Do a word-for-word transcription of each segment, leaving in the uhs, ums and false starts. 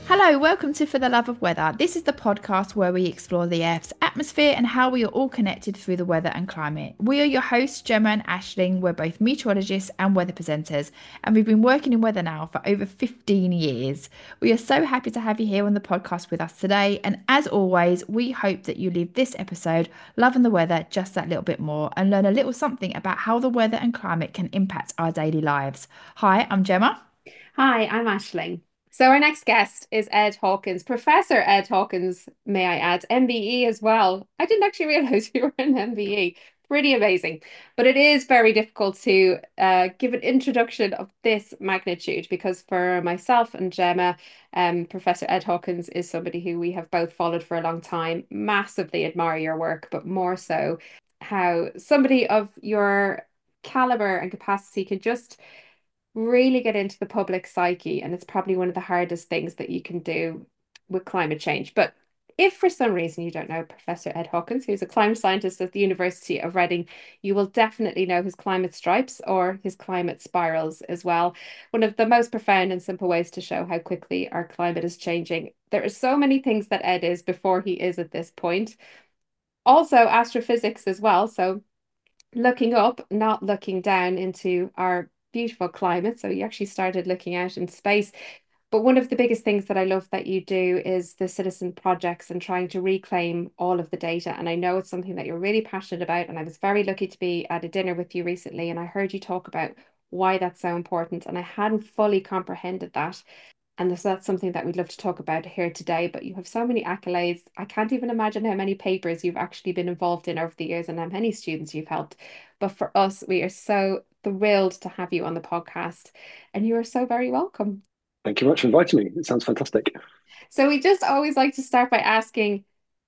Hello, welcome to For the Love of Weather. This is the podcast where we explore the Earth's atmosphere and how we are all connected through the weather and climate. We are your hosts, Gemma and Ashling. We're both meteorologists and weather presenters, and we've been working in weather now for over fifteen years. We are so happy to have you here on the podcast with us today. And as always, we hope that you leave this episode loving the weather just that little bit more and learn a little something about how the weather and climate can impact our daily lives. Hi, I'm Gemma. Hi, I'm Ashling. So our next guest is Ed Hawkins, Professor Ed Hawkins, may I add, M B E as well. I didn't actually realize you were an M B E. Pretty amazing. But it is very difficult to uh, give an introduction of this magnitude because for myself and Gemma, um, Professor Ed Hawkins is somebody who we have both followed for a long time, massively admire your work, but more so how somebody of your caliber and capacity can just really get into the public psyche, and it's probably one of the hardest things that you can do with climate change. But if for some reason you don't know Professor Ed Hawkins, who's a climate scientist at the University of Reading, you will definitely know his climate stripes or his climate spirals as well. One of the most profound and simple ways to show how quickly our climate is changing. There are so many things that Ed is before he is at this point. Also, astrophysics as well. So looking up, not looking down into our beautiful climate. So you actually started looking out in space. But one of the biggest things that I love that you do is the citizen projects and trying to reclaim all of the data. And I know it's something that you're really passionate about. And I was very lucky to be at a dinner with you recently, and I heard you talk about why that's so important. And I hadn't fully comprehended that. And so that's something that we'd love to talk about here today. But you have so many accolades. I can't even imagine how many papers you've actually been involved in over the years and how many students you've helped. But for us, we are so thrilled to have you on the podcast. And you are so very welcome. Thank you very much for inviting me. It sounds fantastic. So we just always like to start by asking,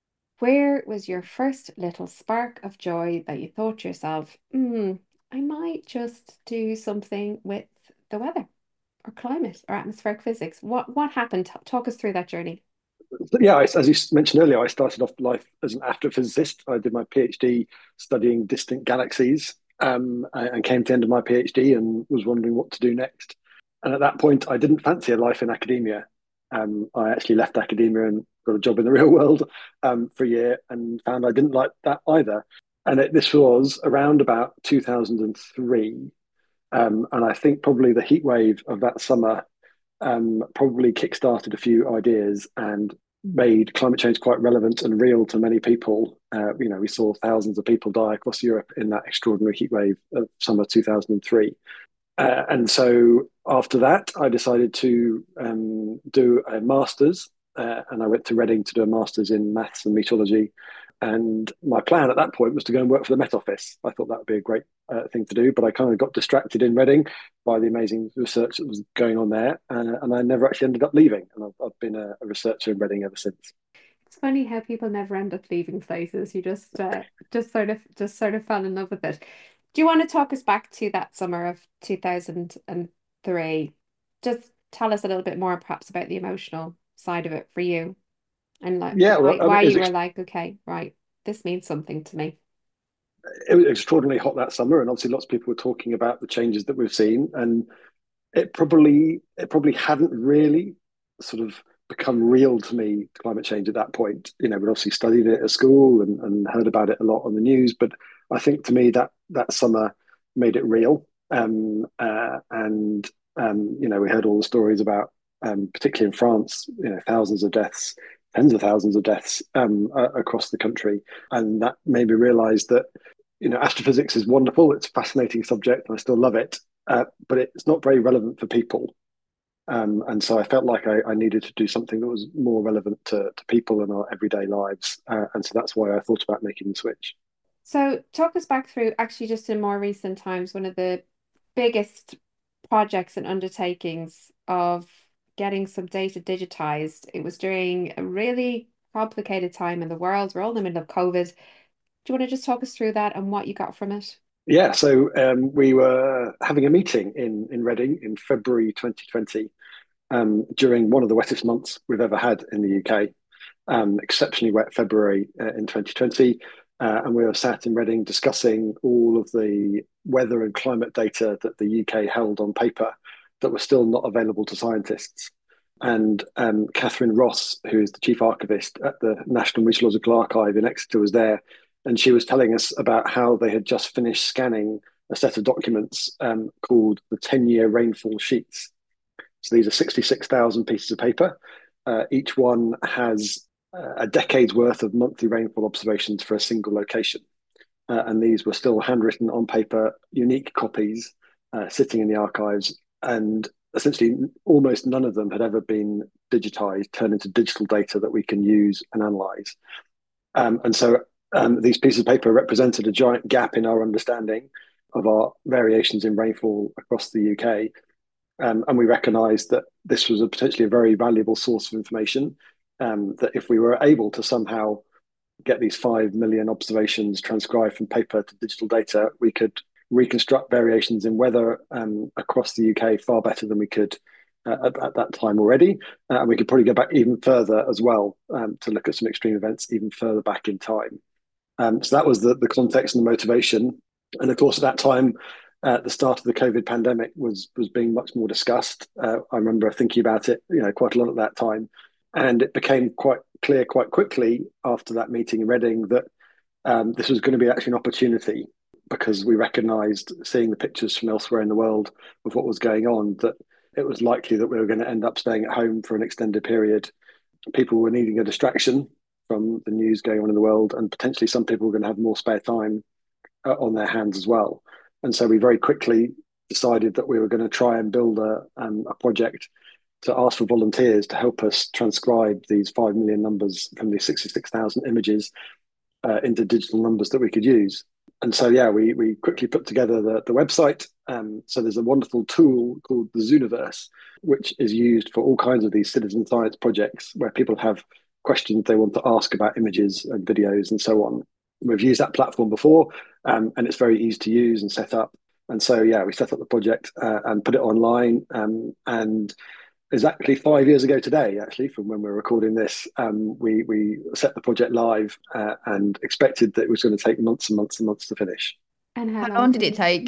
where was your first little spark of joy that you thought to yourself, hmm, I might just do something with the weather or climate or atmospheric physics? What what happened? T- Talk us through that journey. But yeah, I, as you mentioned earlier, I started off life as an astrophysicist. I did my PhD studying distant galaxies, um, and came to the end of my PhD and was wondering what to do next. And at that point, I didn't fancy a life in academia. Um, I actually left academia and got a job in the real world um, for a year and found I didn't like that either. And it, this was around about two thousand three. Um, and I think probably the heat wave of that summer um, probably kickstarted a few ideas and made climate change quite relevant and real to many people. Uh, you know, we saw thousands of people die across Europe in that extraordinary heat wave of summer two thousand three. Uh, and so after that, I decided to um, do a master's, uh, and I went to Reading to do a master's in maths and meteorology. And my plan at that point was to go and work for the Met Office. I thought that would be a great uh, thing to do, but I kind of got distracted in Reading by the amazing research that was going on there, uh, and I never actually ended up leaving. And I've, I've been a, a researcher in Reading ever since. It's funny how people never end up leaving places. You just uh, just sort of just sort of fell in love with it. Do you want to talk us back to that summer of two thousand three? Just tell us a little bit more perhaps about the emotional side of it for you and like Yeah, well, why I mean, why it was you were ex- like, okay, right, this means something to me. it was extraordinarily hot that summer, and obviously lots of people were talking about the changes that we've seen, and it probably it probably hadn't really sort of become real to me, climate change at that point. You know, we obviously studied it at school and, and heard about it a lot on the news, but I think to me that that summer made it real. Um, uh, and um, you know, we heard all the stories about, um, particularly in France, you know, thousands of deaths, tens of thousands of deaths um, uh, across the country, and that made me realise that you know astrophysics is wonderful. It's a fascinating subject, and I still love it, uh, but it's not very relevant for people. Um, and so I felt like I, I needed to do something that was more relevant to, to people in our everyday lives. Uh, and so that's why I thought about making the switch. So talk us back through actually just in more recent times, one of the biggest projects and undertakings of getting some data digitized. It was during a really complicated time in the world. We're all in the middle of COVID. Do you want to just talk us through that and what you got from it? Yeah, so um, we were having a meeting in, in Reading in February twenty twenty, um, during one of the wettest months we've ever had in the U K, um, exceptionally wet February uh, in twenty twenty. Uh, and we were sat in Reading discussing all of the weather and climate data that the U K held on paper that was still not available to scientists. and um, Catherine Ross, who is the chief archivist at the National Meteorological Archive in Exeter, was there, and she was telling us about how they had just finished scanning a set of documents um, called the ten-year rainfall sheets. So these are sixty-six thousand pieces of paper. Uh, each one has uh, a decade's worth of monthly rainfall observations for a single location. Uh, and these were still handwritten on paper, unique copies uh, sitting in the archives. And essentially, almost none of them had ever been digitized, turned into digital data that we can use and analyze. Um, and so um, these pieces of paper represented a giant gap in our understanding of our variations in rainfall across the U K. Um, and we recognized that this was a potentially a very valuable source of information, um, that if we were able to somehow get these five million observations transcribed from paper to digital data, we could reconstruct variations in weather um, across the U K far better than we could uh, at, at that time already. Uh, and we could probably go back even further as well um, to look at some extreme events even further back in time. Um, so that was the, the context and the motivation. And of course, at that time, uh, the start of the COVID pandemic was was being much more discussed. Uh, I remember thinking about it, you know, quite a lot at that time, and it became quite clear quite quickly after that meeting in Reading that um, this was going to be actually an opportunity, because we recognised, seeing the pictures from elsewhere in the world of what was going on, that it was likely that we were going to end up staying at home for an extended period. People were needing a distraction from the news going on in the world, and potentially some people were going to have more spare time uh, on their hands as well. And so we very quickly decided that we were going to try and build a, um, a project to ask for volunteers to help us transcribe these five million numbers from these sixty-six thousand images uh, into digital numbers that we could use. And so, yeah, we we quickly put together the, the website. Um, so there's a wonderful tool called the Zooniverse, which is used for all kinds of these citizen science projects where people have questions they want to ask about images and videos and so on. We've used that platform before, um, and it's very easy to use and set up. And so, yeah, we set up the project uh, and put it online. Um, and exactly five years ago today, actually, from when we're recording this, um, we we set the project live uh, and expected that it was going to take months and months and months to finish. And how How long, long did it take?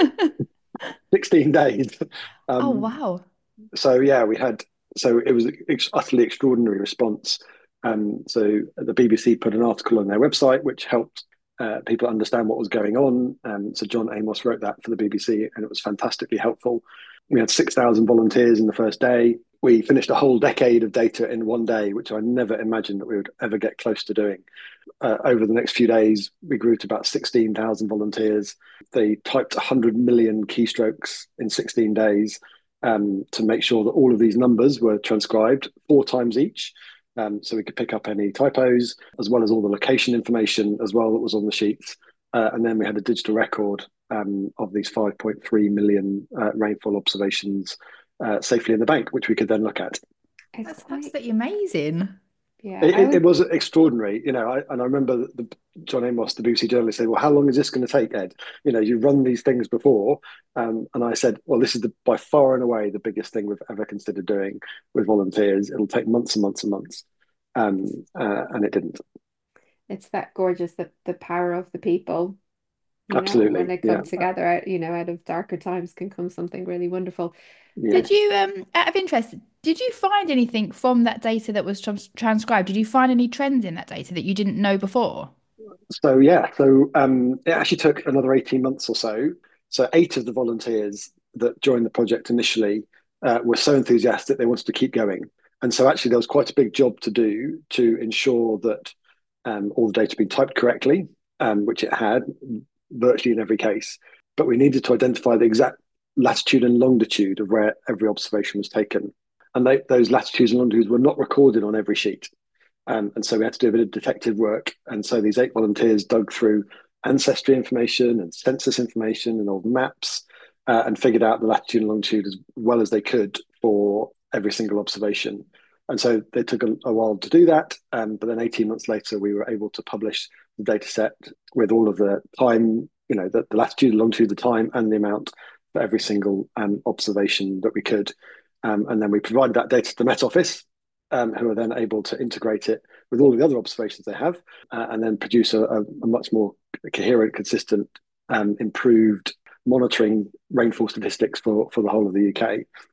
sixteen days. Um, Oh, wow. So, yeah, we had, so it was an utterly extraordinary response. Um, so the B B C put an article on their website, which helped uh, people understand what was going on. Um, so John Amos wrote that for the B B C, and it was fantastically helpful. We had six thousand volunteers in the first day. We finished a whole decade of data in one day, which I never imagined that we would ever get close to doing. Uh, over the next few days, we grew to about sixteen thousand volunteers. They typed one hundred million keystrokes in sixteen days um, to make sure that all of these numbers were transcribed four times each. Um, so we could pick up any typos, as well as all the location information as well that was on the sheets. Uh, and then we had a digital record um, of these five point three million uh, rainfall observations uh, safely in the bank, which we could then look at. it's That's quite, absolutely amazing. yeah, It, I it, would, it was extraordinary, you know. I, and I remember the, John Amos, the B B C journalist, said, "Well, how long is this going to take, Ed? You know, you've run these things before." Um, and I said, "Well, this is the, by far and away the biggest thing we've ever considered doing with volunteers. It'll take months and months and months." Um, uh, and it didn't. it's that gorgeous, the the power of the people, you know, when Absolutely, they yeah, come together, out, you know, out of darker times can come something really wonderful. yeah. Did you, um, out of interest, did you find anything from that data that was trans transcribed? Did you find any trends in that data that you didn't know before? So yeah, so um, it actually took another eighteen months or so. So eight of the volunteers that joined the project initially uh, were so enthusiastic they wanted to keep going. And so actually there was quite a big job to do to ensure that um, all the data had been typed correctly, um, which it had virtually in every case. But we needed to identify the exact latitude and longitude of where every observation was taken. And they, those latitudes and longitudes were not recorded on every sheet. Um, and so we had to do a bit of detective work. And so these eight volunteers dug through ancestry information and census information and old maps uh, and figured out the latitude and longitude as well as they could for every single observation. And so they took a, a while to do that. Um, but then eighteen months later, we were able to publish the data set with all of the time, you know, the, the latitude, longitude, the time, and the amount for every single um, observation that we could. Um, and then we provided that data to the Met Office, Um, who are then able to integrate it with all the other observations they have uh, and then produce a, a, a much more coherent, consistent, um, improved monitoring rainfall statistics for, for the whole of the U K.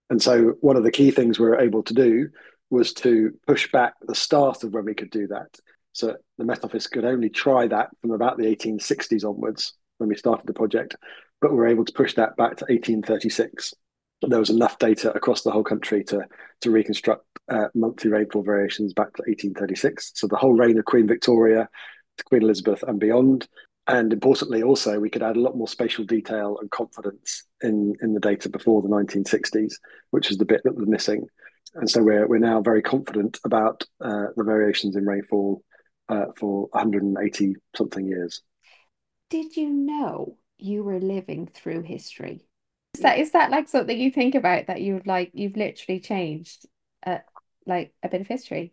And so one of the key things we were able to do was to push back the start of when we could do that. So the Met Office could only try that from about the eighteen sixties onwards when we started the project, but we were able to push that back to eighteen thirty-six. There was enough data across the whole country to, to reconstruct uh, monthly rainfall variations back to eighteen thirty-six. So the whole reign of Queen Victoria to Queen Elizabeth and beyond. And importantly, also, we could add a lot more spatial detail and confidence in, in the data before the nineteen sixties, which is the bit that was missing. And so we're, we're now very confident about uh, the variations in rainfall uh, for one hundred eighty something years. Did you know you were living through history? Is that is that like something you think about, that you've like you've literally changed uh, like a bit of history?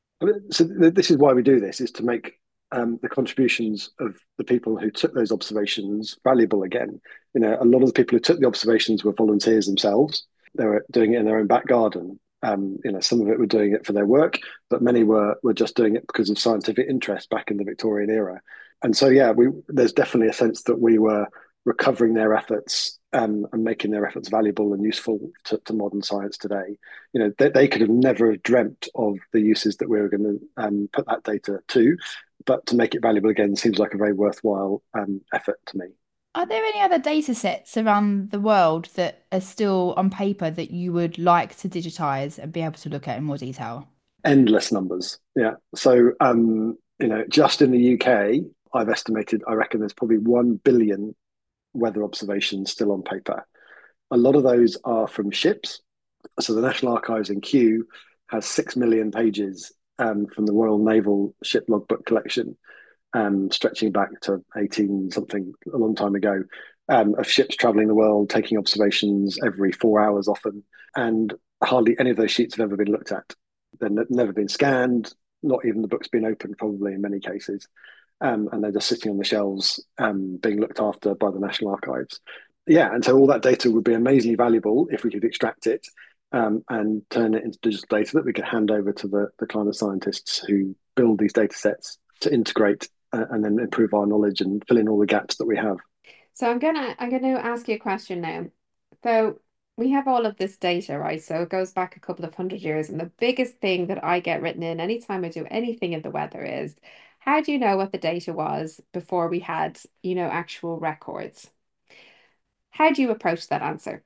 So this is why we do this, is to make um, the contributions of the people who took those observations valuable again. You know, a lot of the people who took the observations were volunteers themselves. They were doing it in their own back garden. Um, you know, some of it were doing it for their work, but many were were just doing it because of scientific interest back in the Victorian era. And so, yeah, we there's definitely a sense that we were recovering their efforts um, and making their efforts valuable and useful to, to modern science today. You know, they, they could have never dreamt of the uses that we were going to um, put that data to, but to make it valuable again seems like a very worthwhile um, effort to me. Are there any other data sets around the world that are still on paper that you would like to digitize and be able to look at in more detail? Endless numbers. Yeah. So, um, you know, just in the U K, I've estimated, I reckon there's probably one billion weather observations still on paper. A lot of those are from ships. So the National Archives in Kew has six million pages um, from the Royal Naval Ship Logbook collection, um, stretching back to eighteen something, a long time ago, um, of ships traveling the world, taking observations every four hours often. And hardly any of those sheets have ever been looked at. They've never been scanned, not even the book's been opened, probably in many cases. Um, and they're just sitting on the shelves, um, being looked after by the National Archives. Yeah, and so all that data would be amazingly valuable if we could extract it um, and turn it into digital data that we could hand over to the, the climate scientists who build these data sets to integrate uh, and then improve our knowledge and fill in all the gaps that we have. So I'm gonna I'm gonna ask you a question now. So we have all of this data, right? So it goes back a couple of hundred years, and the biggest thing that I get written in anytime I do anything in the weather is, how do you know what the data was before we had, you know, actual records? How do you approach that answer?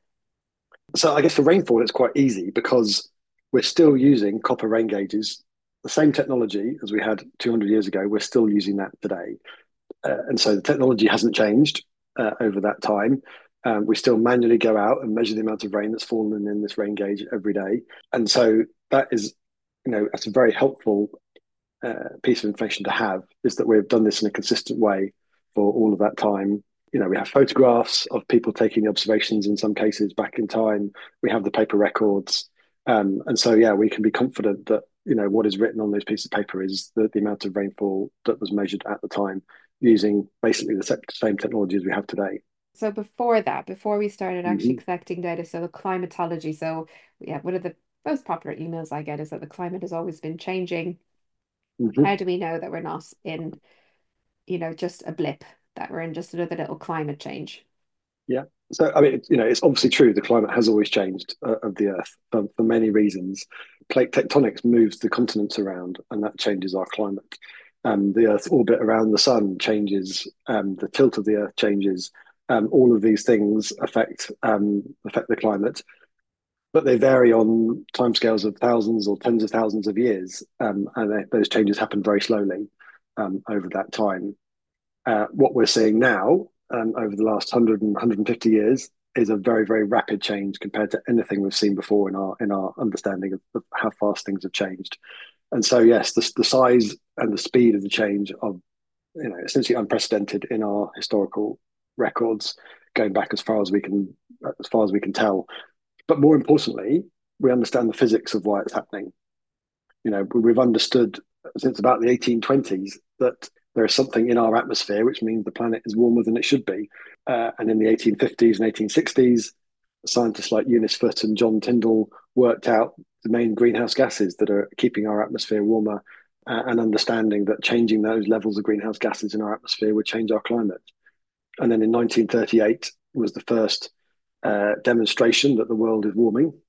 So I guess for rainfall, it's quite easy because we're still using copper rain gauges, the same technology as we had two hundred years ago. We're still using that today. Uh, and so the technology hasn't changed uh, over that time. Um, we still manually go out and measure the amount of rain that's fallen in this rain gauge every day. And so that is, you know, that's a very helpful uh, piece of information to have, is that we've done this in a consistent way for all of that time. You know, we have photographs of people taking the observations in some cases back in time. We have the paper records. Um, and so, yeah, we can be confident that, you know, what is written on those pieces of paper is the, the amount of rainfall that was measured at the time using basically the same technology as we have today. So before that, before we started actually Mm-hmm. collecting data, so the climatology, so yeah, one of the most popular emails I get is that the climate has always been changing. Mm-hmm. How do we know that we're not in, you know, just a blip, that we're in just another little climate change? Yeah. So, I mean, you know, it's obviously true. The climate has always changed uh, of the Earth for, for many reasons. Plate tectonics moves the continents around, and that changes our climate. Um, the Earth's orbit around the sun changes. Um, the tilt of the Earth changes. Um, all of these things affect um, affect the climate, but they vary on timescales of thousands or tens of thousands of years, um, and they, those changes happen very slowly um, over that time. Uh, what we're seeing now um, over the last one hundred and one hundred fifty years is a very, very rapid change compared to anything we've seen before in our in our understanding of, of how fast things have changed. And so, yes, the, the size and the speed of the change are, you know, essentially unprecedented in our historical records, going back as far as we can as far as we can tell. But more importantly, we understand the physics of why it's happening. You know, we've understood since about the eighteen twenties that there is something in our atmosphere which means the planet is warmer than it should be. Uh, and in the eighteen fifties and eighteen sixties, scientists like Eunice Foote and John Tyndall worked out the main greenhouse gases that are keeping our atmosphere warmer, uh, and understanding that changing those levels of greenhouse gases in our atmosphere would change our climate. And then in nineteen thirty-eight was the first uh, demonstration that the world is warming.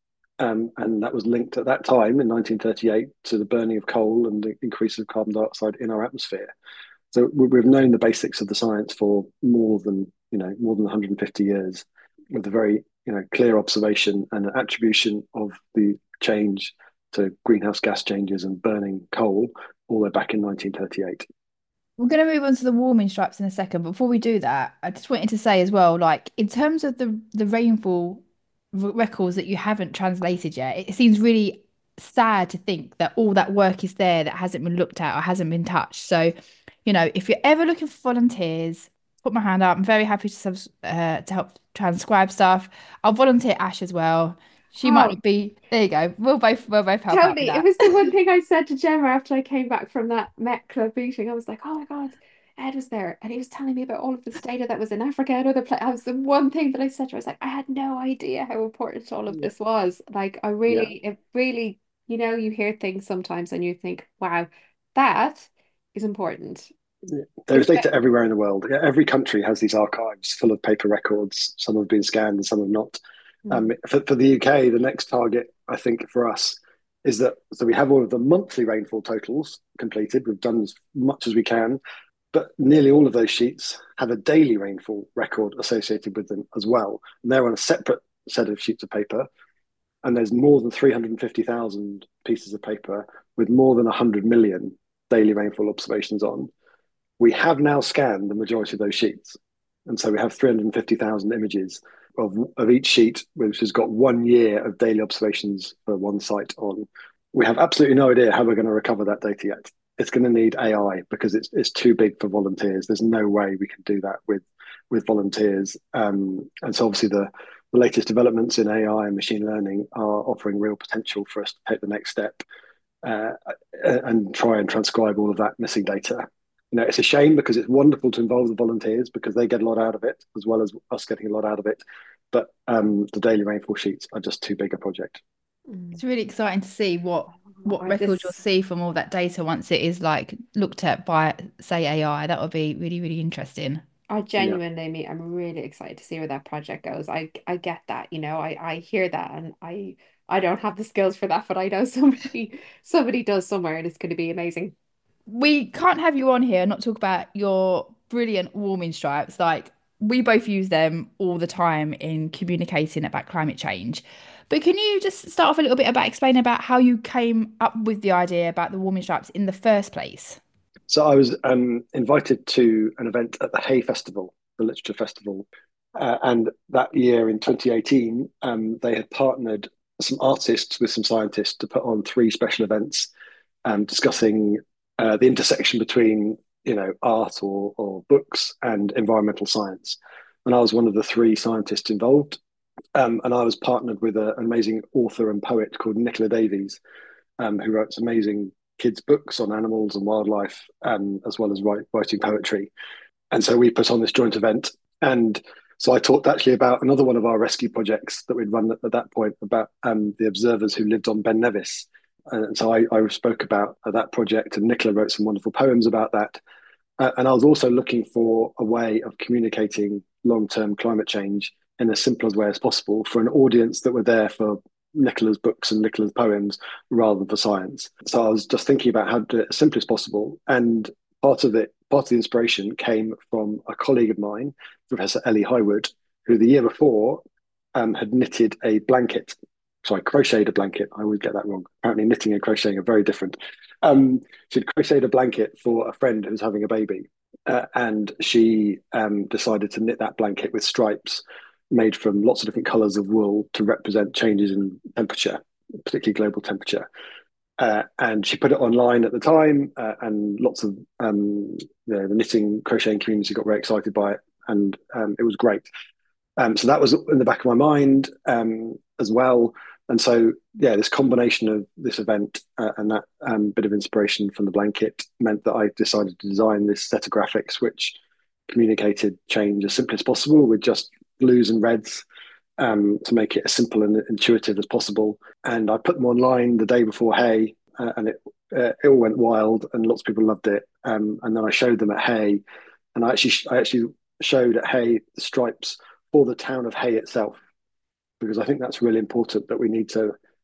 Um, and that was linked at that time in nineteen thirty-eight to the burning of coal and the increase of carbon dioxide in our atmosphere. So we've known the basics of the science for more than, you know, more than one hundred fifty years, with a very, you know, clear observation and an attribution of the change to greenhouse gas changes and burning coal all the way back in nineteen thirty-eight. We're going to move on to the warming stripes in a second. Before we do that, I just wanted to say as well, like in terms of the the rainfall r records that you haven't translated yet, it seems really sad to think that all that work is there that hasn't been looked at or hasn't been touched. So, you know, if you're ever looking for volunteers, put my hand up. I'm very happy to subs uh, to help transcribe stuff. I'll volunteer Ash as well. She might Oh, not be. There you go. We'll both we'll both help out with totally. It that. was the one thing I said to Gemma after I came back from that Met Club meeting. I was like, oh my God, Ed was there. And he was telling me about all of this data that was in Africa and other places. I was the one thing that I said to her, I was like, I had no idea how important all of Yeah, this was. Like, I yeah. really, it really, you know, you hear things sometimes and you think, wow, that is important. Yeah. There's It's data everywhere in the world. Yeah, every country has these archives full of paper records. Some have been scanned and some have not. Um, Mm. for, for the U K, the next target, I think, for us is that so we have all of the monthly rainfall totals completed. We've done as much as we can, but nearly all of those sheets have a daily rainfall record associated with them as well. And they're on a separate set of sheets of paper. And there's more than three hundred fifty thousand pieces of paper with more than one hundred million daily rainfall observations on. We have now scanned the majority of those sheets. And so we have three hundred fifty thousand images of, of each sheet, which has got one year of daily observations for one site on. We have absolutely no idea how we're going to recover that data yet. It's going to need A I because it's it's too big for volunteers. There's no way we can do that with with volunteers. Um, and so obviously the, the latest developments in A I and machine learning are offering real potential for us to take the next step uh, and try and transcribe all of that missing data. You know, it's a shame because it's wonderful to involve the volunteers because they get a lot out of it as well as us getting a lot out of it. But um, the daily rainfall sheets are just too big a project. Mm. It's really exciting to see what what Or record you'll this, see from all that data once it is like looked at by, say, A I. That would be really, really interesting. I Yeah, genuinely mean, I'm really excited to see where that project goes. I I get that, you know, I I hear that, and I I don't have the skills for that, but I know somebody somebody does somewhere, and it's going to be amazing. We can't have you on here and not talk about your brilliant warming stripes. Like we both use them all the time in communicating about climate change. But can you just start off a little bit about explaining about how you came up with the idea about the warming stripes in the first place? so I was um, invited to an event at the Hay Festival, the literature festival, uh, and that year in twenty eighteen, um, they had partnered some artists with some scientists to put on three special events um, discussing uh, the intersection between you know art or, or books and environmental science. And I was one of the three scientists involved, um, and I was partnered with a, an amazing author and poet called Nicola Davies, um, who wrote some amazing kids' books on animals and wildlife, um, as well as write, writing poetry. And so we put on this joint event. And so I talked actually about another one of our rescue projects that we'd run at, at that point about um, the observers who lived on Ben Nevis. And so I, I spoke about uh, that project, and Nicola wrote some wonderful poems about that. Uh, and I was also looking for a way of communicating long-term climate change in as simple as way as possible for an audience that were there for Nicola's books and Nicola's poems rather than for science. So I was just thinking about how to do it as simply as possible. And part of it, part of the inspiration came from a colleague of mine, Professor Ellie Highwood, who the year before um, had knitted a blanket. Sorry, crocheted a blanket. I always get that wrong. Apparently, knitting and crocheting are very different. Um, she'd crocheted a blanket for a friend who was having a baby, uh, and she um, decided to knit that blanket with stripes made from lots of different colors of wool to represent changes in temperature, particularly global temperature. Uh, and she put it online at the time, uh, and lots of um, you know, the knitting crocheting community got very excited by it, and um, it was great. Um, so that was in the back of my mind um, as well. And so, yeah, this combination of this event uh, and that um, bit of inspiration from the blanket meant that I decided to design this set of graphics which communicated change as simply as possible with just blues and reds um, to make it as simple and intuitive as possible. And I put them online the day before Hay, uh, and it uh, it all went wild, and lots of people loved it. Um, and then I showed them at Hay, and I actually I actually showed at Hay the stripes for the town of Hay itself, because I think that's really important that we need to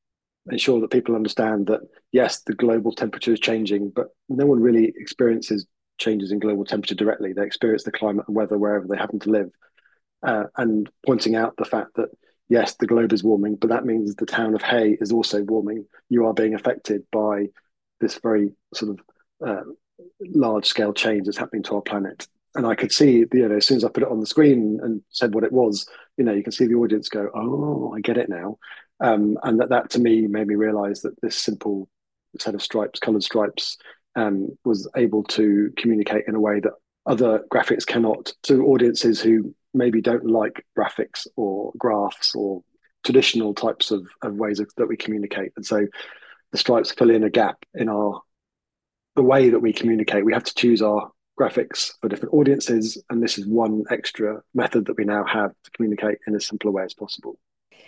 ensure that people understand that, yes, the global temperature is changing, but no one really experiences changes in global temperature directly. They experience the climate and weather wherever they happen to live. Uh, and pointing out the fact that, yes, the globe is warming, but that means the town of Hay is also warming. You are being affected by this very sort of uh, large scale change that's happening to our planet. And I could see, you know, as soon as I put it on the screen and said what it was, you know, you can see the audience go, oh, I get it now. Um, and that, that to me made me realize that this simple set of stripes, colored stripes, um, was able to communicate in a way that other graphics cannot, to audiences who maybe don't like graphics or graphs or traditional types of, of ways of, that we communicate. And so the stripes fill in a gap in our the way that we communicate. We have to choose our graphics for different audiences, and this is one extra method that we now have to communicate in as simple a way as possible.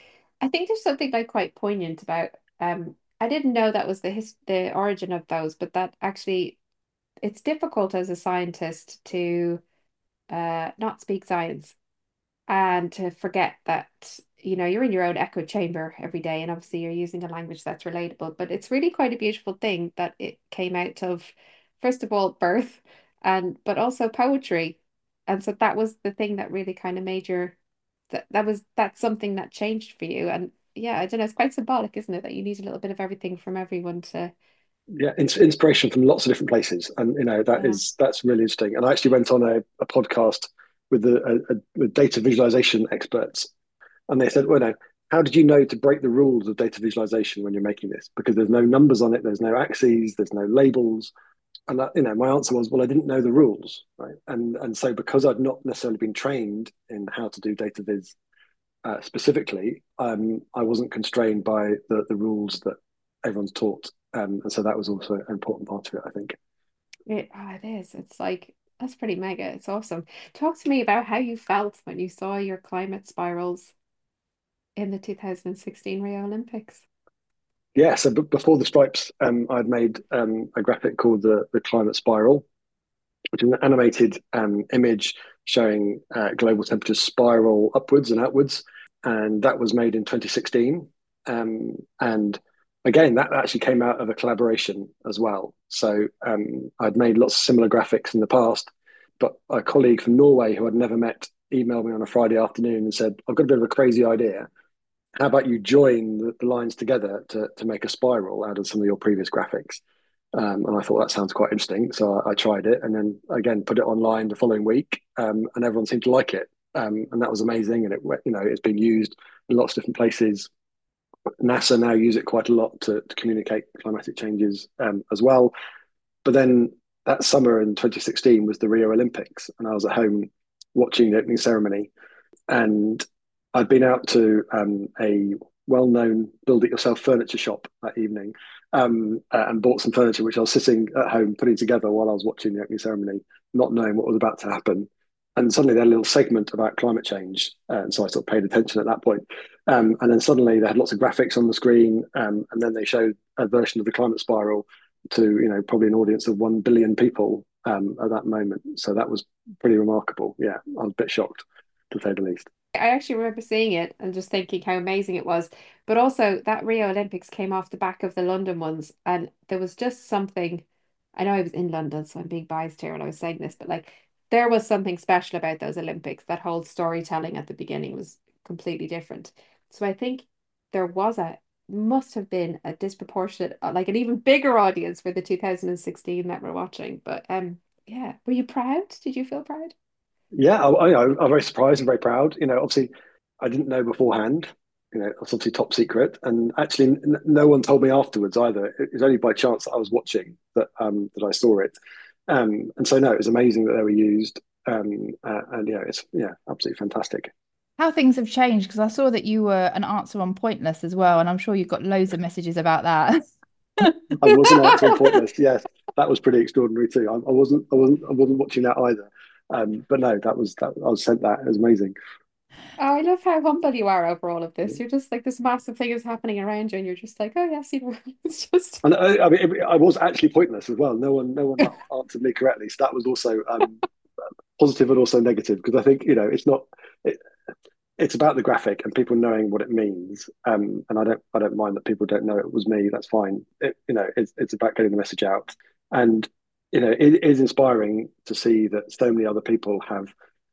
I think there's something like quite poignant about um I didn't know that was the his the origin of those, but that actually it's difficult as a scientist to uh not speak science and to forget that you know you're in your own echo chamber every day, and obviously you're using a language that's relatable, but it's really quite a beautiful thing that it came out of, first of all, birth, and but also poetry. And so that was the thing that really kind of made your that that was that's something that changed for you. And yeah, I don't know, it's quite symbolic, isn't it, that you need a little bit of everything from everyone to Yeah, it's inspiration from lots of different places, and you know that yeah. is that's really interesting. And I actually went on a, a podcast with the a, a, with data visualization experts, and they said, well, no, how did you know to break the rules of data visualization when you're making this? Because there's no numbers on it, there's no axes, there's no labels. And that, you know, my answer was, well, I didn't know the rules, right? And and so because I'd not necessarily been trained in how to do data viz uh, specifically, um, I wasn't constrained by the the rules that everyone's taught, um, and so that was also an important part of it, I think. It, oh, it is. It's like that's pretty mega. It's awesome. Talk to me about how you felt when you saw your climate spirals in the two thousand sixteen Rio Olympics. Yeah, so b- before the stripes, um, I'd made um, a graphic called the the climate spiral, which is an animated um, image showing uh, global temperatures spiral upwards and outwards. And that was made in twenty sixteen. Um, and again, that actually came out of a collaboration as well. So um, I'd made lots of similar graphics in the past, but a colleague from Norway who I'd never met emailed me on a Friday afternoon and said, I've got a bit of a crazy idea. How about you join the, the lines together to, to make a spiral out of some of your previous graphics? Um, and I thought that sounds quite interesting. So I, I tried it and then again put it online the following week, um, and everyone seemed to like it. Um, and that was amazing. And it, you know, it's been used in lots of different places. NASA now use it quite a lot to, to communicate climatic changes um, as well. But then that summer in twenty sixteen was the Rio Olympics, and I was at home watching the opening ceremony, and I'd been out to um, a well-known build-it-yourself furniture shop that evening, um, uh, and bought some furniture, which I was sitting at home putting together while I was watching the opening ceremony, not knowing what was about to happen. And suddenly they had a little segment about climate change, uh, and so I sort of paid attention at that point. Um, and then suddenly they had lots of graphics on the screen, um, and then they showed a version of the climate spiral to, you know, probably an audience of one billion people um, at that moment. So that was pretty remarkable. Yeah, I was a bit shocked, to say the least. I actually remember seeing it and just thinking how amazing it was. But also that Rio Olympics came off the back of the London ones, and there was just something. I know I was in London, so I'm being biased here when I was saying this, but like there was something special about those Olympics. That whole storytelling at the beginning was completely different. So I think there was a must have been a disproportionate, uh, like an even bigger audience for the two thousand sixteen that we're watching. But um, yeah, were you proud? Did you feel proud? Yeah, I, I, I'm very surprised and very proud. You know, obviously, I didn't know beforehand. You know, it's obviously top secret, and actually, n- no one told me afterwards either. It was only by chance that I was watching that um, that I saw it, um, and so no, it was amazing that they were used, um, uh, and yeah, it's yeah, absolutely fantastic. How things have changed, because I saw that you were an answer on Pointless as well, and I'm sure you've got loads of messages about that. I wasn't answering Pointless. Yes, that was pretty extraordinary too. I, I wasn't, I wasn't, I wasn't watching that either. Um, but no, that was that. I was sent that. It was amazing. Oh, I love how humble you are over all of this. You're just like this massive thing is happening around you, and you're just like, oh yes, you know, it's just And I, I mean, it, I was actually pointless as well. No one, no one answered me correctly. So that was also um, positive and also negative, because I think, you know, it's not. It, it's about the graphic and people knowing what it means. Um, and I don't I don't mind that people don't know it was me. That's fine. It, you know, it's it's about getting the message out. And you know, it is inspiring to see that so many other people have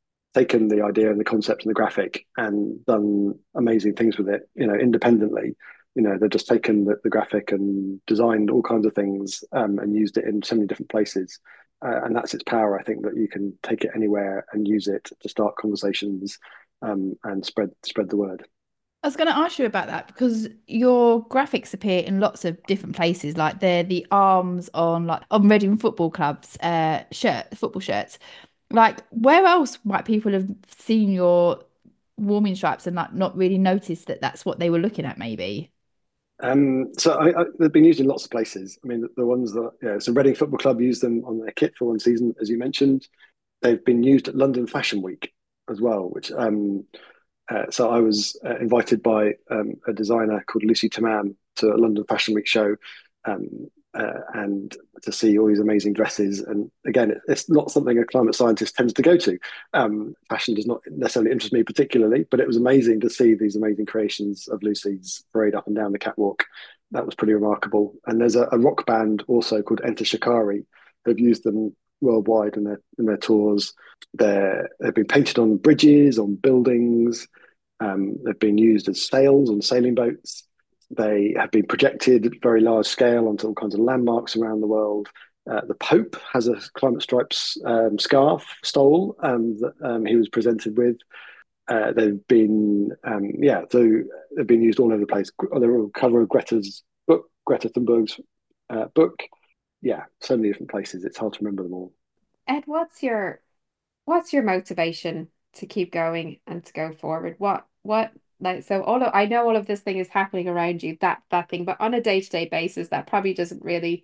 taken the idea and the concept and the graphic and done amazing things with it. You know, independently. You know, they've just taken the, the graphic and designed all kinds of things um, and used it in so many different places. Uh, and that's its power. I think that you can take it anywhere and use it to start conversations um, and spread spread the word. I was going to ask you about that because your graphics appear in lots of different places. Like they're the arms on like on Reading Football Club's uh shirt, football shirts. Like where else might people have seen your warming stripes and like not really noticed that that's what they were looking at? Maybe. Um, so I, I, they've been used in lots of places. I mean, the, the ones that yeah, so Reading Football Club used them on their kit for one season, as you mentioned. They've been used at London Fashion Week as well, which um, Uh, so I was uh, invited by um, a designer called Lucy Tamam to a London Fashion Week show, um, uh, and to see all these amazing dresses. And again, it, it's not something a climate scientist tends to go to. Um, fashion does not necessarily interest me particularly, but it was amazing to see these amazing creations of Lucy's parade up and down the catwalk. That was pretty remarkable. And there's a, a rock band also called Enter Shikari. They've used them worldwide in their in their tours. They're, they've been painted on bridges, on buildings. Um, they've been used as sails on sailing boats. They have been projected at very large scale onto all kinds of landmarks around the world. Uh, the Pope has a Climate Stripes um, scarf stole um, that um, he was presented with. Uh, they've been, um, yeah, so they've been used all over the place. They're all cover of Greta's book, Greta Thunberg's uh, book. Yeah, so many different places. It's hard to remember them all. Ed, what's your what's your motivation to keep going and to go forward? What what like so all of I know all of this thing is happening around you, that that thing, but on a day-to-day basis, that probably doesn't really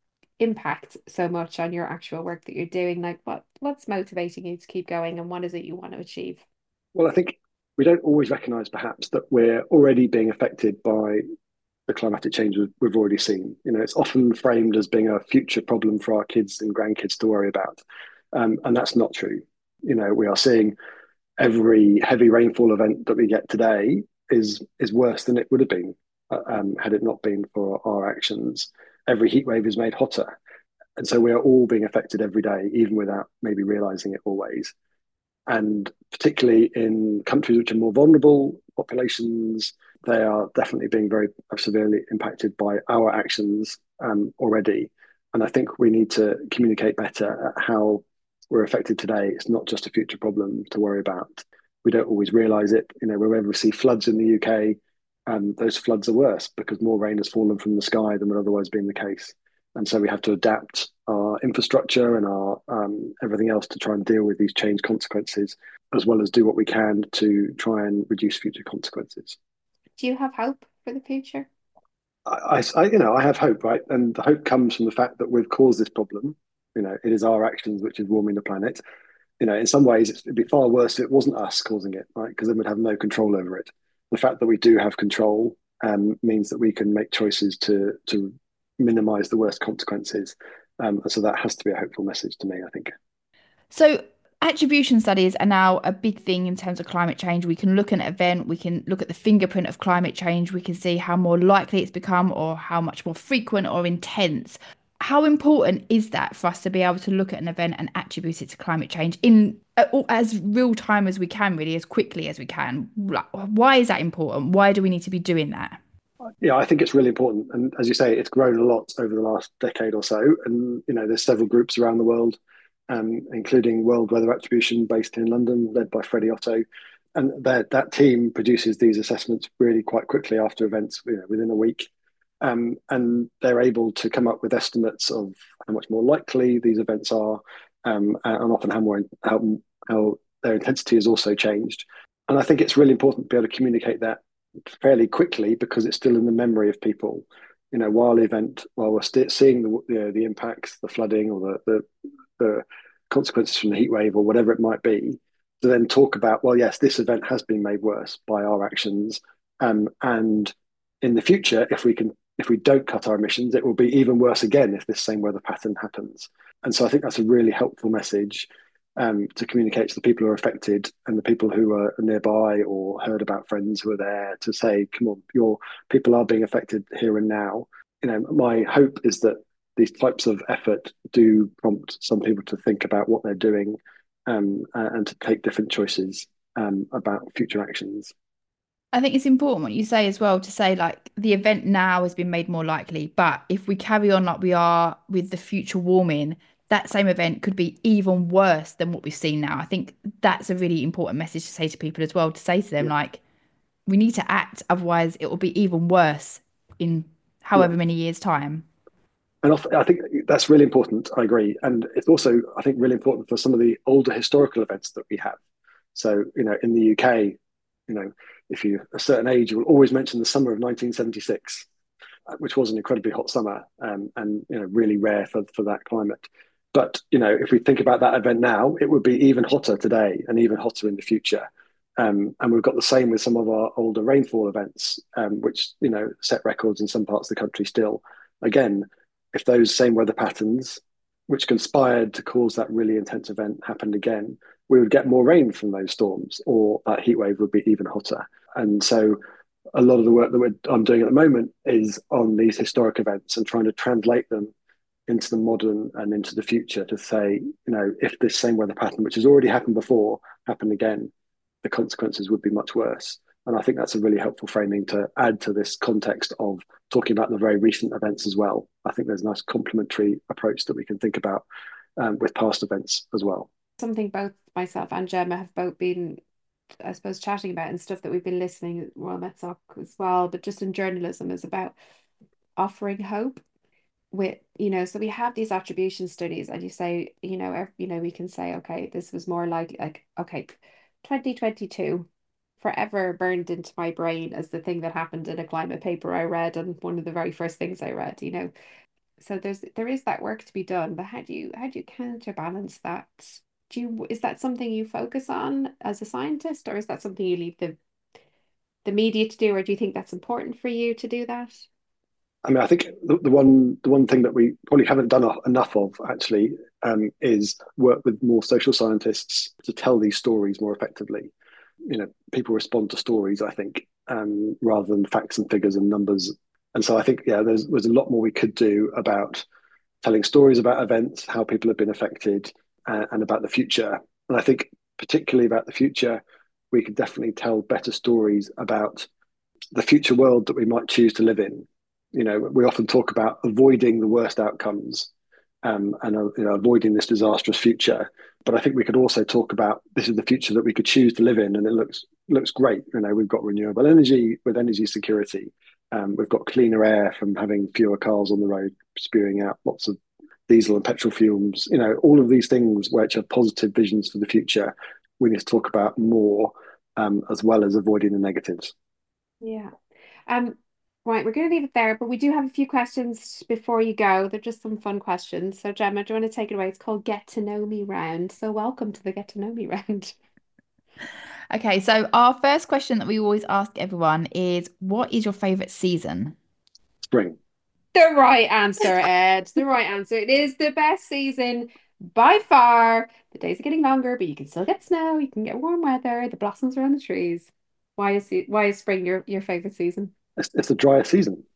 impact so much on your actual work that you're doing. Like what what's motivating you to keep going and what is it you want to achieve? Well, I think we don't always recognise perhaps that we're already being affected by the climatic change we've already seen. You know, it's often framed as being a future problem for our kids and grandkids to worry about, um, and that's not true. You know, we are seeing every heavy rainfall event that we get today is is worse than it would have been uh, um, had it not been for our actions. Every heat wave is made hotter, and so we are all being affected every day, even without maybe realizing it always. And particularly in countries which are more vulnerable populations, they are definitely being very severely impacted by our actions um, already. And I think we need to communicate better at how we're affected today. It's not just a future problem to worry about. We don't always realise it. You know, whenever we see floods in the U K, um, those floods are worse because more rain has fallen from the sky than would otherwise be the case. And so we have to adapt our infrastructure and our um, everything else to try and deal with these change consequences, as well as do what we can to try and reduce future consequences. Do you have hope for the future? I, I, you know, I have hope, right? And the hope comes from the fact that we've caused this problem. You know, it is our actions which is warming the planet. You know, in some ways, it'd be far worse if it wasn't us causing it, right? Because then we'd have no control over it. The fact that we do have control um, means that we can make choices to to minimize the worst consequences. Um, and so that has to be a hopeful message to me, I think. So attribution studies are now a big thing in terms of climate change. We can look at an event, we can look at the fingerprint of climate change, we can see how more likely it's become or how much more frequent or intense. How important is that for us to be able to look at an event and attribute it to climate change in uh, as real time as we can, really, as quickly as we can? Why is that important? Why do we need to be doing that? Yeah, I think it's really important. And as you say, it's grown a lot over the last decade or so. And, you know, there's several groups around the world, um, including World Weather Attribution based in London, led by Freddie Otto. And that that team produces these assessments really quite quickly after events, you know, within a week. Um, and they're able to come up with estimates of how much more likely these events are, um, and often how more how, how their intensity has also changed. And I think it's really important to be able to communicate that fairly quickly because it's still in the memory of people. You know, while the event, while we're still seeing the you know, the impacts, the flooding, or the, the the consequences from the heat wave, or whatever it might be, to then talk about, well, yes, this event has been made worse by our actions, um, and in the future, if we can, if we don't cut our emissions, it will be even worse again if this same weather pattern happens. And so I think that's a really helpful message. um, to communicate to the people who are affected and the people who are nearby or heard about friends who are there to say, come on, your people are being affected here and now. You know, my hope is that these types of effort do prompt some people to think about what they're doing, um, and to take different choices, um, about future actions. I think it's important what you say as well to say like the event now has been made more likely, but if we carry on like we are with the future warming, that same event could be even worse than what we've seen now. I think that's a really important message to say to people as well, to say to them Yeah, like we need to act, otherwise it will be even worse in yeah. however many years' time. And I think that's really important. I agree, and it's also, I think, really important for some of the older historical events that we have. So, you know, in the U K, you know, if you're a certain age, you will always mention the summer of nineteen seventy-six, which was an incredibly hot summer, um, and you know, really rare for for that climate. But you know, if we think about that event now, it would be even hotter today and even hotter in the future. Um, and we've got the same with some of our older rainfall events, um, which you know set records in some parts of the country still. Again, if those same weather patterns, which conspired to cause that really intense event, happened again, we would get more rain from those storms, or that heat wave would be even hotter. And so, a lot of the work that we're, I'm doing at the moment is on these historic events and trying to translate them into the modern and into the future to say, you know, if this same weather pattern, which has already happened before, happened again, the consequences would be much worse. And I think that's a really helpful framing to add to this context of talking about the very recent events as well. I think there's a nice complementary approach that we can think about, um, with past events as well. Something both myself and Gemma have both been, I suppose, chatting about and stuff that we've been listening at Royal Met Soc as well, but just in journalism is about offering hope with, you know, so we have these attribution studies and you say, you know, ev- you know, we can say, okay, this was more like like, okay, twenty twenty-two forever burned into my brain as the thing that happened in a climate paper I read and one of the very first things I read, you know. So there's there is that work to be done, but how do you how do you counterbalance that? Do you Is that something you focus on as a scientist, or is that something you leave the the media to do, or do you think that's important for you to do that? I mean, I think the, the one the one thing that we probably haven't done enough of actually, um, is work with more social scientists to tell these stories more effectively. You know, people respond to stories, I think, um, rather than facts and figures and numbers. And so I think, yeah, there's there's a lot more we could do about telling stories about events, how people have been affected, uh, and about the future. And I think particularly about the future, we could definitely tell better stories about the future world that we might choose to live in. You know, we often talk about avoiding the worst outcomes, um, and uh, you know, avoiding this disastrous future. But I think we could also talk about this is the future that we could choose to live in, and it looks looks great. You know, we've got renewable energy with energy security. Um, we've got cleaner air from having fewer cars on the road spewing out lots of diesel and petrol fumes. You know, all of these things which are positive visions for the future. We need to talk about more, um, as well as avoiding the negatives. Yeah. Um, right, we're going to leave it there, but we do have a few questions before you go. They're just some fun questions. So, Gemma, do you want to take it away? It's called Get to Know Me Round. So, welcome to the Get to Know Me Round. Okay, so our first question that we always ask everyone is what is your favorite season? Spring. The right answer, Ed. The right answer. It is the best season by far. The days are getting longer, but you can still get snow. You can get warm weather. The blossoms are on the trees. Why is it, why is spring your, your favorite season? It's, it's the drier season,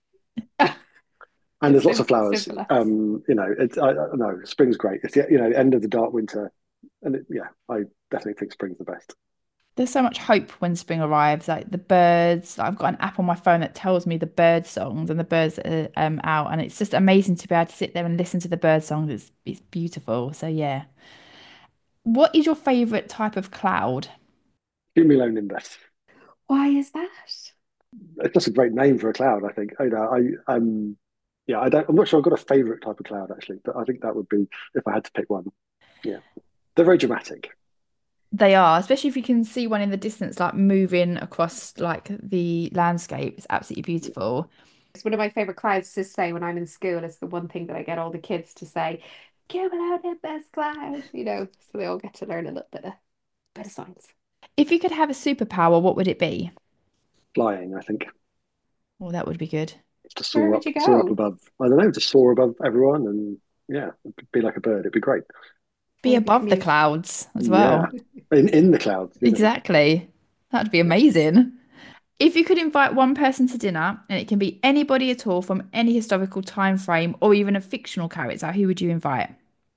and As there's lots of simple, flowers. simple as. Um, you know, it's I, I know spring's great. It's the, you know, end of the dark winter, and it, yeah, I definitely think spring's the best. There's so much hope when spring arrives. Like the birds, I've got an app on my phone that tells me the bird songs and the birds that are um, out, and it's just amazing to be able to sit there and listen to the bird songs. It's it's beautiful. So yeah. What is your favorite type of cloud? Cumulonimbus. Why is that? It's just a great name for a cloud. I think. You know, I um, yeah, I don't. I'm not sure I've got a favorite type of cloud actually, but I think that would be if I had to pick one. Yeah, they're very dramatic. They are, especially if you can see one in the distance, like moving across like the landscape. It's absolutely beautiful. It's one of my favorite clouds to say when I'm in school. It's the one thing that I get all the kids to say, "Give it out the best cloud," you know, so they all get to learn a little bit of bit of science. If you could have a superpower, what would it be? Flying, I think, Oh, that would be good. to Where soar would up, you soar up go? above. I don't know, to soar above everyone, and yeah, be like a bird. It'd be great. Be Make a above the commute. clouds as Yeah, well. in in the clouds, you know. Exactly. That'd be amazing. If you could invite one person to dinner, and it can be anybody at all from any historical time frame or even a fictional character, who would you invite?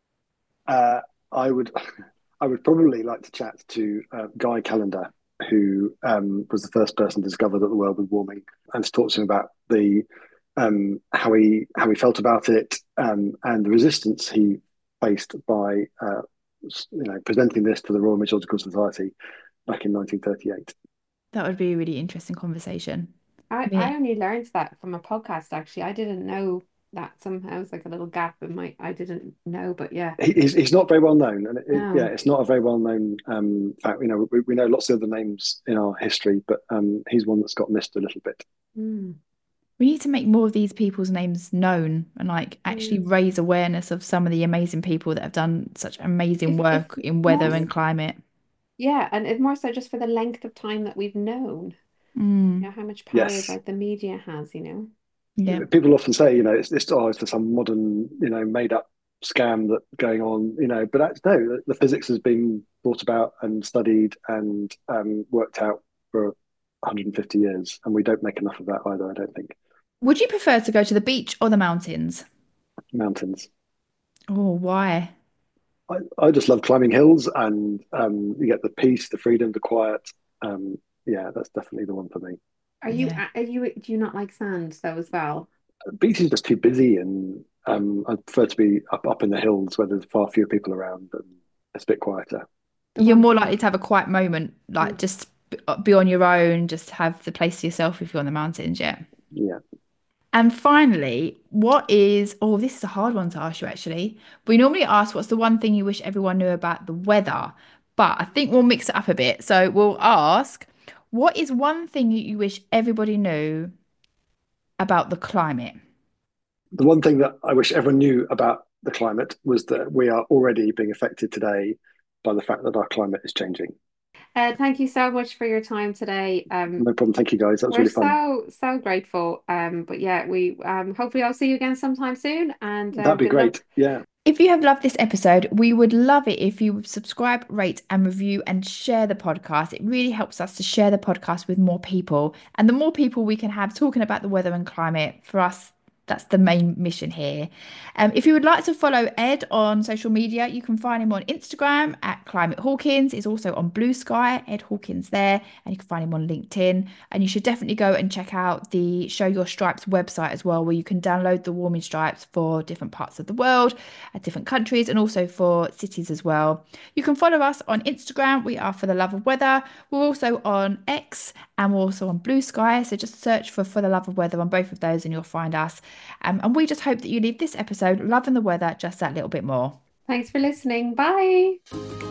Uh, I would, I would probably like to chat to uh, Guy Callender, who um, was the first person to discover that the world was warming, and to talk to him about the um, how he how he felt about it, um, and the resistance he faced by uh, you know presenting this to the Royal Meteorological Society back in nineteen thirty-eight. That would be a really interesting conversation. I, I Me. only learned that from a podcast actually. I didn't know that somehow. It's like a little gap in my I didn't know, but yeah. He, he's he's not very well known, and it, it- yeah, No. it's not a very well known um, fact. You know, we, we know lots of other names in our history, but um, he's one that's got missed a little bit. Mm. We need to make more of these people's names known and like actually Yeah. raise awareness of some of the amazing people that have done such amazing If if work in more weather and climate. yeah, and if more so just for the length of time that we've known, you know, Mm, how much power Yes, like the media has, you know. yeah. people often say, you know, it's it's oh, it's for some modern, you know, made up scam that going on, you know, but that's no, the, the physics has been thought about and studied and um, worked out for one hundred fifty years, and we don't make enough of that either. I don't think. Would you prefer to go to the beach or the mountains? Mountains. Oh, why? I, I just love climbing hills, and um, you get the peace, the freedom, the quiet. Um, yeah, that's definitely the one for me. Are you Yeah. are you do you not like sand though as well? Beach is just too busy, and um, I prefer to be up up in the hills where there's far fewer people around and it's a bit quieter. The You're one more thing likely to have a quiet moment, like mm, just b- uh, be on your own, just have the place to yourself if you're on the mountains, yeah. Yeah, And finally, what is, oh, this is a hard one to ask you actually. We normally ask what's the one thing you wish everyone knew about the weather, but I think we'll mix it up a bit. So we'll ask, what is one thing that you wish everybody knew about the climate? the one thing that I wish everyone knew about the climate was that we are already being affected today by the fact that our climate is changing. uh, thank you so much for your time today. Um, No problem. Thank you, guys. That was we're really fun. so so grateful. Um, but yeah, we um hopefully I'll see you again sometime soon and um That'd be good luck. great. Yeah, If you have loved this episode, we would love it if you would subscribe, rate, and review and share the podcast. It really helps us to share the podcast with more people. And the more people we can have talking about the weather and climate, for us, that's the main mission here. Um, if you would like to follow Ed on social media, you can find him on Instagram at Climate Hawkins. He's also on Blue Sky, Ed Hawkins there, and you can find him on LinkedIn. And you should definitely go and check out the Show Your Stripes website as well, where you can download the warming stripes for different parts of the world, at different countries, and also for cities as well. You can follow us on Instagram. We are For the Love of Weather. We're also on X and we're also on Blue Sky. So just search for For the Love of Weather on both of those and you'll find us. Um, and we just hope that you leave this episode loving the weather just that little bit more. Thanks for listening. Bye.